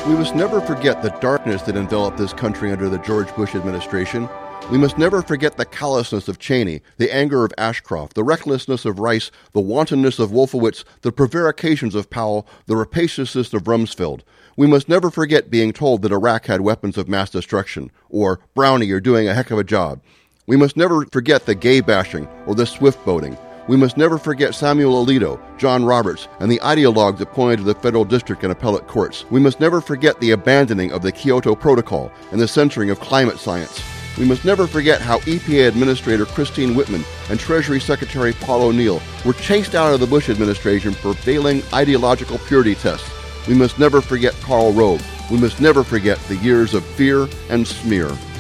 We must never forget the darkness that enveloped this country under the George Bush administration. We must never forget the callousness of Cheney, the anger of Ashcroft, the recklessness of Rice, the wantonness of Wolfowitz, the prevarications of Powell, the rapaciousness of Rumsfeld. We must never forget being told that Iraq had weapons of mass destruction, or Brownie, you're doing a heck of a job. We must never forget the gay bashing or the swift boating. We must never forget Samuel Alito, John Roberts, and the ideologues appointed to the federal district and appellate courts. We must never forget the abandoning of the Kyoto Protocol and the censoring of climate science. We must never forget how EPA Administrator Christine Whitman and Treasury Secretary Paul O'Neill were chased out of the Bush administration for failing ideological purity tests. We must never forget Karl Rove. We must never forget the years of fear and smear.